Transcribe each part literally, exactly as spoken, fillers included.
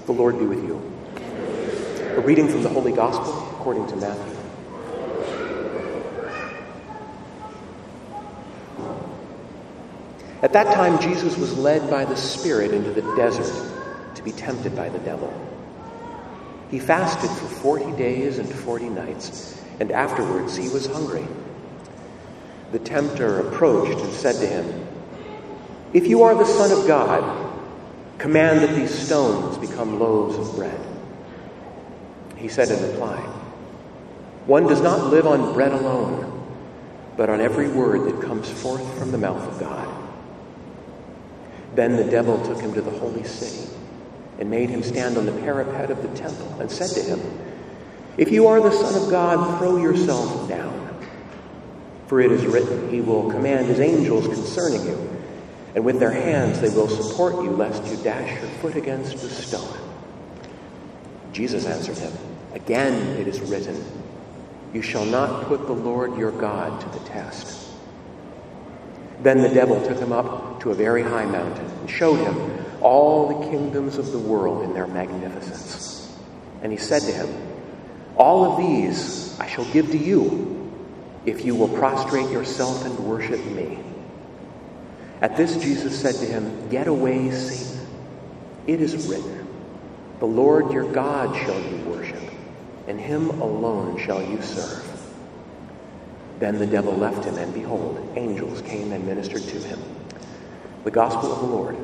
The Lord be with you. A reading from the Holy Gospel according to Matthew. At that time, Jesus was led by the Spirit into the desert to be tempted by the devil. He fasted for forty days and forty nights, and afterwards he was hungry. The tempter approached and said to him, "If you are the Son of God, command that these stones become loaves of bread." He said in reply, "One does not live on bread alone, but on every word that comes forth from the mouth of God." Then the devil took him to the holy city and made him stand on the parapet of the temple and said to him, "If you are the Son of God, throw yourself down. For it is written, he will command his angels concerning you, and with their hands they will support you, lest you dash your foot against a stone." Jesus answered him, "Again it is written, you shall not put the Lord your God to the test." Then the devil took him up to a very high mountain and showed him all the kingdoms of the world in their magnificence. And he said to him, "All of these I shall give to you, if you will prostrate yourself and worship me." At this Jesus said to him, "Get away, Satan. It is written, the Lord your God shall you worship, and him alone shall you serve." Then the devil left him, and behold, angels came and ministered to him. The Gospel of the Lord.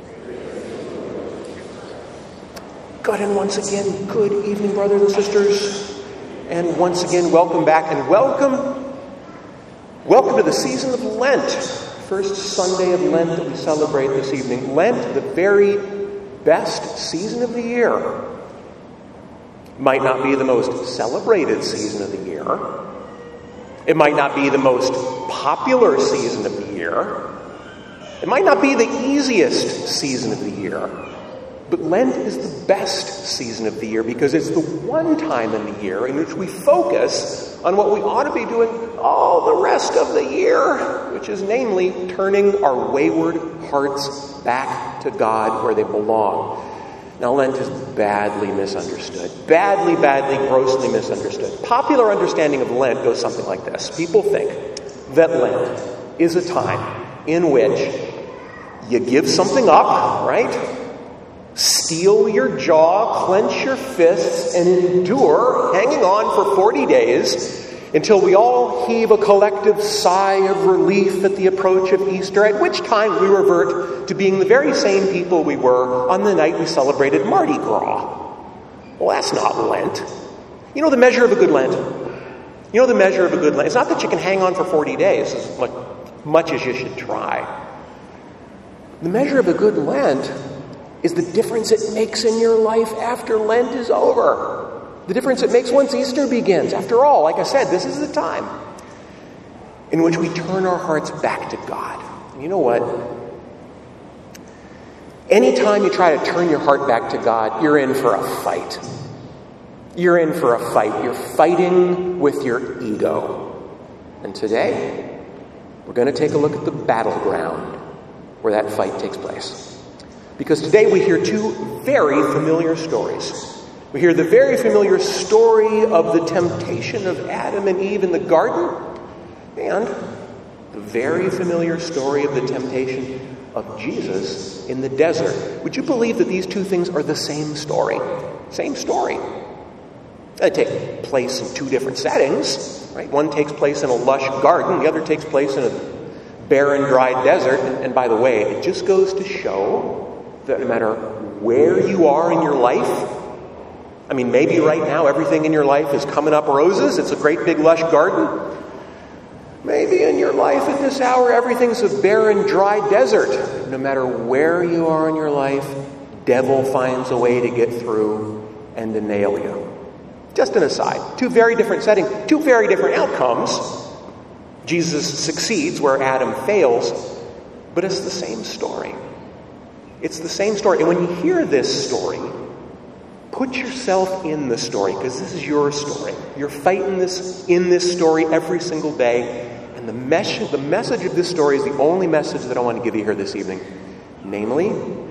Good, and once again, good evening, brothers and sisters. And once again, welcome back, and welcome, welcome to the season of Lent. First Sunday of Lent that we celebrate this evening. Lent, the very best season of the year. Might not be the most celebrated season of the year. It might not be the most popular season of the year. It might not be the easiest season of the year. But Lent is the best season of the year because it's the one time in the year in which we focus on what we ought to be doing all the rest of the year, which is namely turning our wayward hearts back to God where they belong. Now, Lent is badly misunderstood. Badly, badly, grossly misunderstood. Popular understanding of Lent goes something like this. People think that Lent is a time in which you give something up, right? Steel your jaw, clench your fists, and endure hanging on for forty days until we all heave a collective sigh of relief at the approach of Easter, at which time we revert to being the very same people we were on the night we celebrated Mardi Gras. Well, that's not Lent. You know the measure of a good Lent? You know the measure of a good Lent? It's not that you can hang on for forty days, as much, much as you should try. The measure of a good Lent is the difference it makes in your life after Lent is over. The difference it makes once Easter begins. After all, like I said, this is the time in which we turn our hearts back to God. And you know what? Anytime you try to turn your heart back to God, you're in for a fight. You're in for a fight. You're fighting with your ego. And today, we're going to take a look at the battleground where that fight takes place. Because today we hear two very familiar stories. We hear the very familiar story of the temptation of Adam and Eve in the garden, and the very familiar story of the temptation of Jesus in the desert. Would you believe that these two things are the same story? Same story. They take place in two different settings, right? One takes place in a lush garden, the other takes place in a barren, dry desert. And, and by the way, it just goes to show that no matter where you are in your life, I mean, maybe right now everything in your life is coming up roses. It's a great big lush garden. Maybe in your life at this hour everything's a barren, dry desert. No matter where you are in your life, devil finds a way to get through and to nail you. Just an aside. Two very different settings, two very different outcomes. Jesus succeeds where Adam fails, but it's the same story. It's the same story. And when you hear this story, put yourself in the story, because this is your story. You're fighting this in this story every single day. And the, mes- the message of this story is the only message that I want to give you here this evening. Namely,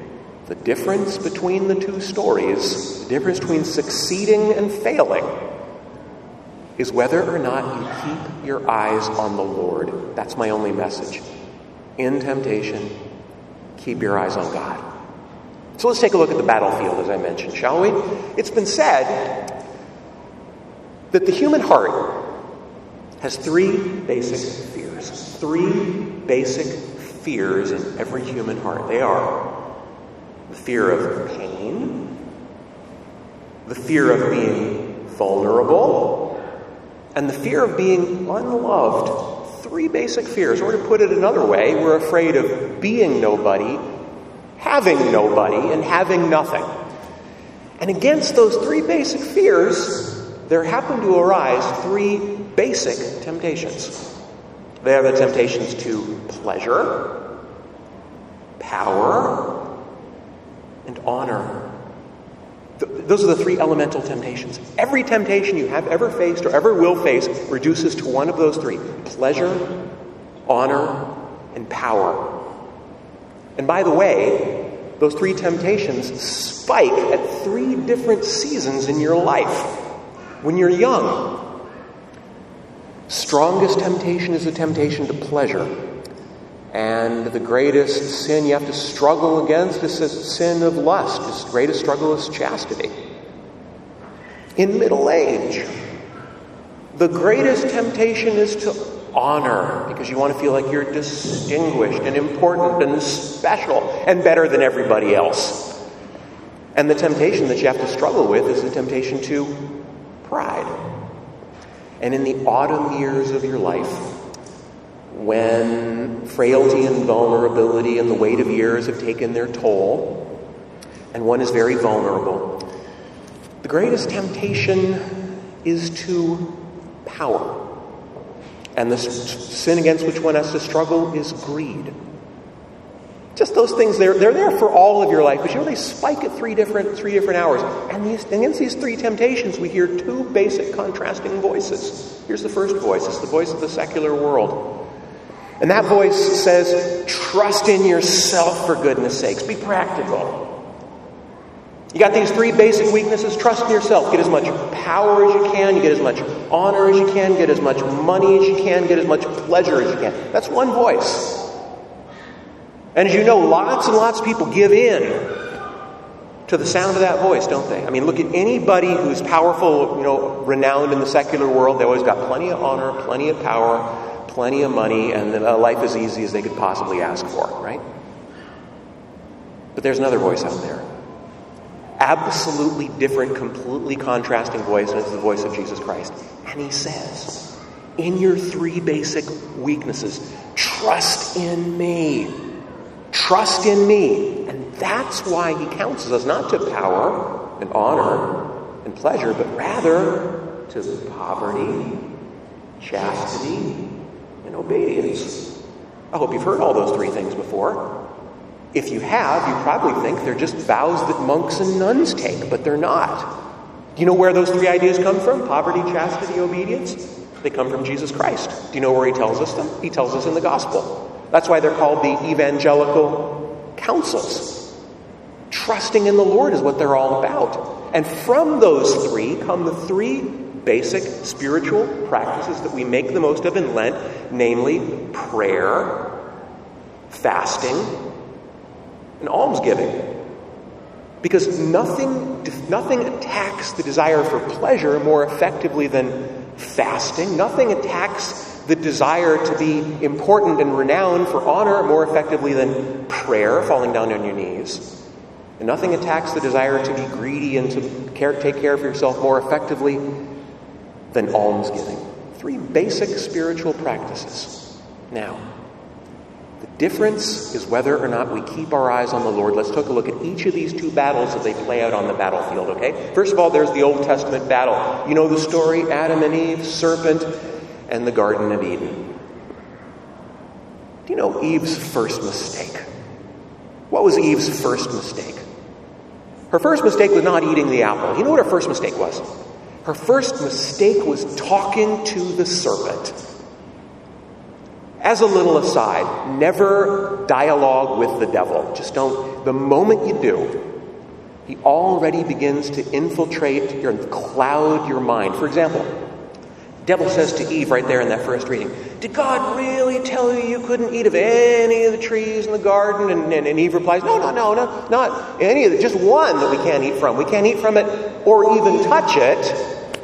The difference between the two stories, the difference between succeeding and failing, is whether or not you keep your eyes on the Lord. That's my only message. In temptation, keep your eyes on God. So let's take a look at the battlefield, as I mentioned, shall we? It's been said that the human heart has three basic fears. Three basic fears in every human heart. They are the fear of pain, the fear of being vulnerable, and the fear of being unloved. Three basic fears. Or to put it another way, we're afraid of being nobody, having nobody, and having nothing. And against those three basic fears, there happen to arise three basic temptations. They are the temptations to pleasure, power, and honor. Those are the three elemental temptations. Every temptation you have ever faced or ever will face reduces to one of those three: pleasure, honor, and power. And by the way, those three temptations spike at three different seasons in your life. When you're young, strongest temptation is the temptation to pleasure. And the greatest sin you have to struggle against is the sin of lust. The greatest struggle is chastity. In middle age, the greatest temptation is to honor, because you want to feel like you're distinguished and important and special and better than everybody else. And the temptation that you have to struggle with is the temptation to pride. And in the autumn years of your life, when frailty and vulnerability and the weight of years have taken their toll, and one is very vulnerable, the greatest temptation is to power. And the sin against which one has to struggle is greed. Just those things, they're, they're there for all of your life, but you know, they spike at three different, three different hours. And these, against these three temptations, we hear two basic contrasting voices. Here's the first voice. It's the voice of the secular world. And that voice says, trust in yourself, for goodness sakes. Be practical. You got these three basic weaknesses. Trust in yourself. Get as much power as you can. You get as much honor as you can. Get as much money as you can. Get as much pleasure as you can. That's one voice. And as you know, lots and lots of people give in to the sound of that voice, don't they? I mean, look at anybody who's powerful, you know, renowned in the secular world. They always got plenty of honor, plenty of power, plenty of money, and a life as easy as they could possibly ask for, right? But there's another voice out there. Absolutely different, completely contrasting voice, and it's the voice of Jesus Christ. And he says, in your three basic weaknesses, trust in me. Trust in me. And that's why he counsels us not to power and honor and pleasure, but rather to poverty, chastity, and obedience. I hope you've heard all those three things before. If you have, you probably think they're just vows that monks and nuns take, but they're not. Do you know where those three ideas come from? Poverty, chastity, obedience? They come from Jesus Christ. Do you know where he tells us them? He tells us in the gospel. That's why they're called the evangelical counsels. Trusting in the Lord is what they're all about. And from those three come the three basic spiritual practices that we make the most of in Lent, namely prayer, fasting, and almsgiving. Because nothing, nothing attacks the desire for pleasure more effectively than fasting. Nothing attacks the desire to be important and renowned for honor more effectively than prayer, falling down on your knees. And nothing attacks the desire to be greedy and to care, take care of yourself more effectively than almsgiving. Three basic spiritual practices. Now, the difference is whether or not we keep our eyes on the Lord. Let's take a look at each of these two battles as they play out on the battlefield, okay? First of all, there's the Old Testament battle. You know the story, Adam and Eve, serpent, and the Garden of Eden. Do you know Eve's first mistake? What was Eve's first mistake? Her first mistake was not eating the apple. You know what her first mistake was? Her first mistake was talking to the serpent. As a little aside, never dialogue with the devil. Just don't the moment you do, he already begins to infiltrate your, cloud your mind. For example, the devil says to Eve right there in that first reading, did God really tell you you couldn't eat of any of the trees in the garden? And, and, and Eve replies, no, no, no, no, not any of it, just one that we can't eat from. We can't eat from it or even touch it.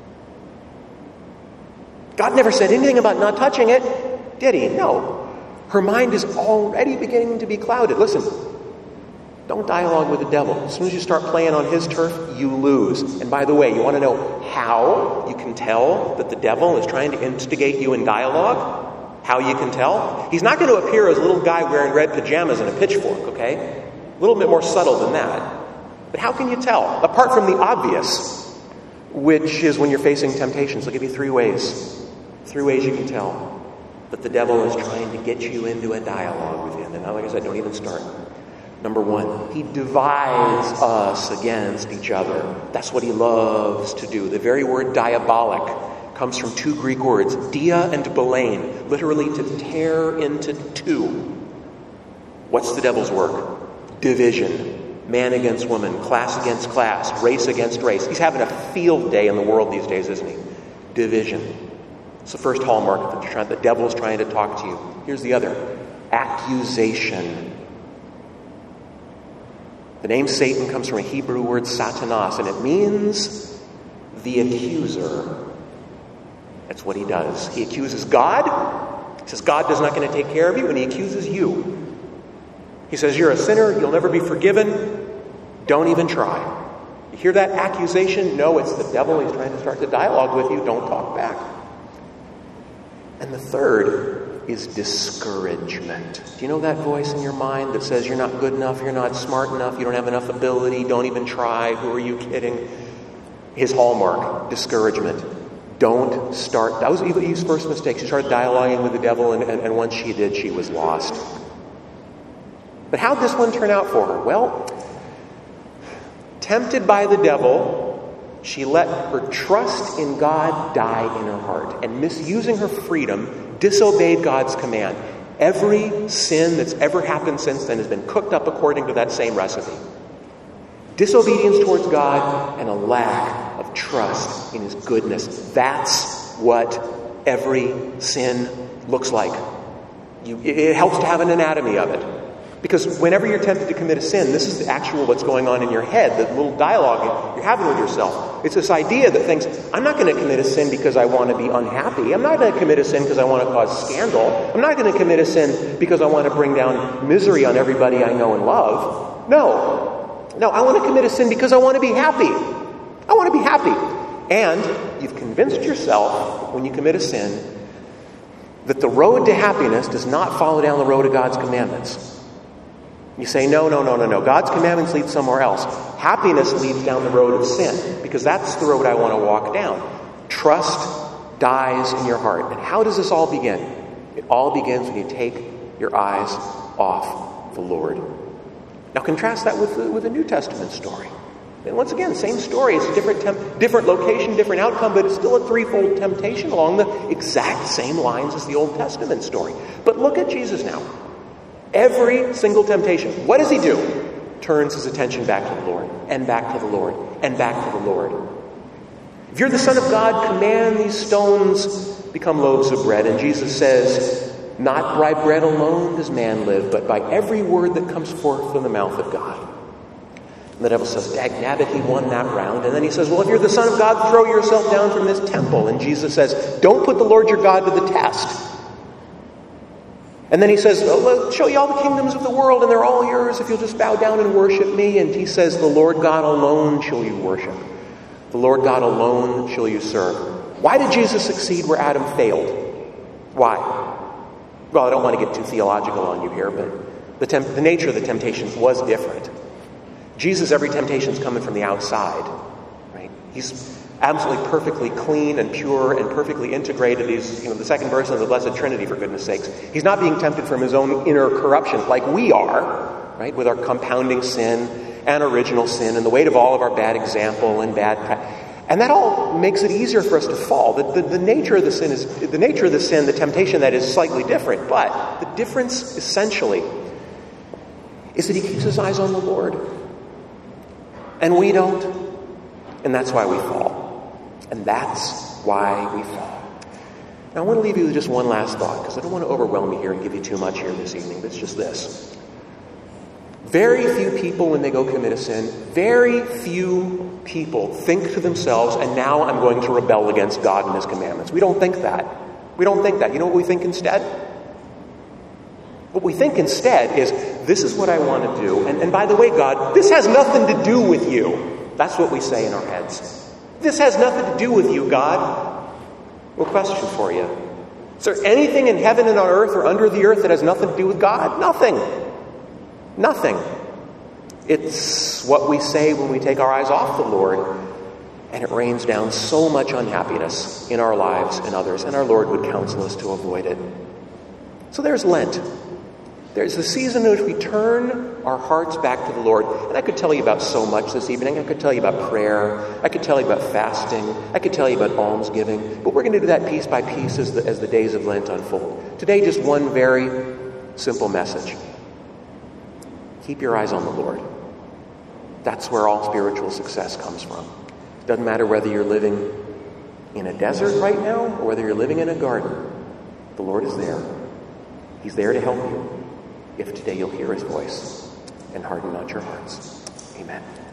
God never said anything about not touching it, did he? No. Her mind is already beginning to be clouded. Listen, don't dialogue with the devil. As soon as you start playing on his turf, you lose. And by the way, you want to know how you can tell that the devil is trying to instigate you in dialogue? How you can tell? He's not going to appear as a little guy wearing red pajamas and a pitchfork, okay? A little bit more subtle than that. But how can you tell? Apart from the obvious, which is when you're facing temptations. I'll give you three ways. Three ways you can tell that the devil is trying to get you into a dialogue with him. And like I said, don't even start. Number one, he divides us against each other. That's what he loves to do. The very word diabolic comes from two Greek words, dia and balain, literally to tear into two. What's the devil's work? Division. Man against woman, class against class, race against race. He's having a field day in the world these days, isn't he? Division. It's the first hallmark that you're trying, the devil is trying to talk to you. Here's the other. Accusation. The name Satan comes from a Hebrew word, satanas, and it means the accuser. That's what he does. He accuses God. He says God is not going to take care of you, and he accuses you. He says you're a sinner, you'll never be forgiven. Don't even try. You hear that accusation? No, it's the devil. He's trying to start the dialogue with you. Don't talk back. And the third is discouragement. Do you know that voice in your mind that says you're not good enough, you're not smart enough, you don't have enough ability, don't even try, who are you kidding? His hallmark, discouragement. Don't start. That was Eve's first mistake. She started dialoguing with the devil, and, and, and once she did, she was lost. But how'd this one turn out for her? Well, tempted by the devil, she let her trust in God die in her heart, and misusing her freedom, disobeyed God's command. Every sin that's ever happened since then has been cooked up according to that same recipe. Disobedience towards God and a lack of trust in his goodness. That's what every sin looks like. You, it helps to have an anatomy of it. Because whenever you're tempted to commit a sin, this is the actual what's going on in your head, the little dialogue you're having with yourself. It's this idea that thinks, I'm not going to commit a sin because I want to be unhappy. I'm not going to commit a sin because I want to cause scandal. I'm not going to commit a sin because I want to bring down misery on everybody I know and love. No. No, I want to commit a sin because I want to be happy. I want to be happy. And you've convinced yourself, when you commit a sin, that the road to happiness does not follow down the road of God's commandments. You say, no, no, no, no, no. God's commandments lead somewhere else. Happiness leads down the road of sin, because that's the road I want to walk down. Trust dies in your heart. And how does this all begin? It all begins when you take your eyes off the Lord. Now contrast that with the, with the New Testament story. And once again, same story. It's a different temp- different location, different outcome, but it's still a threefold temptation along the exact same lines as the Old Testament story. But look at Jesus now. Every single temptation, what does he do? Turns his attention back to the Lord, and back to the Lord, and back to the Lord. If you're the Son of God, command these stones become loaves of bread. And Jesus says, not by bread alone does man live, but by every word that comes forth from the mouth of God. And the devil says, dag nabbit, he won that round. And then he says, well, if you're the Son of God, throw yourself down from this temple. And Jesus says, don't put the Lord your God to the test. And then he says, well, I'll show you all the kingdoms of the world, and they're all yours if you'll just bow down and worship me. And he says, the Lord God alone shall you worship. The Lord God alone shall you serve. Why did Jesus succeed where Adam failed? Why? Well, I don't want to get too theological on you here, but the, temp- the nature of the temptations was different. Jesus, every temptation is coming from the outside, right? He's absolutely perfectly clean and pure and perfectly integrated. He's, you know, the second person of the Blessed Trinity, for goodness sakes. He's not being tempted from his own inner corruption like we are, right? With our compounding sin and original sin and the weight of all of our bad example and bad practice. And that all makes it easier for us to fall. The, the, the nature of the sin is the nature of the sin, the temptation that is slightly different. But the difference essentially is that he keeps his eyes on the Lord. And we don't. And that's why we fall. And that's why we fall. Now I want to leave you with just one last thought, because I don't want to overwhelm you here and give you too much here this evening, but it's just this. Very few people, when they go commit a sin, very few people think to themselves, and now I'm going to rebel against God and his commandments. We don't think that. We don't think that. You know what we think instead? What we think instead is, this is what I want to do. And, and by the way, God, this has nothing to do with you. That's what we say in our heads. This has nothing to do with you, God. Well, question for you. Is there anything in heaven and on earth or under the earth that has nothing to do with God? Nothing. Nothing. It's what we say when we take our eyes off the Lord, and it rains down so much unhappiness in our lives and others, and our Lord would counsel us to avoid it. So there's Lent. There's the season in which we turn our hearts back to the Lord. And I could tell you about so much this evening. I could tell you about prayer. I could tell you about fasting. I could tell you about almsgiving. But we're going to do that piece by piece as the, as the days of Lent unfold. Today, just one very simple message. Keep your eyes on the Lord. That's where all spiritual success comes from. It doesn't matter whether you're living in a desert right now or whether you're living in a garden. The Lord is there. He's there to help you. If today you'll hear his voice and harden not your hearts. Amen.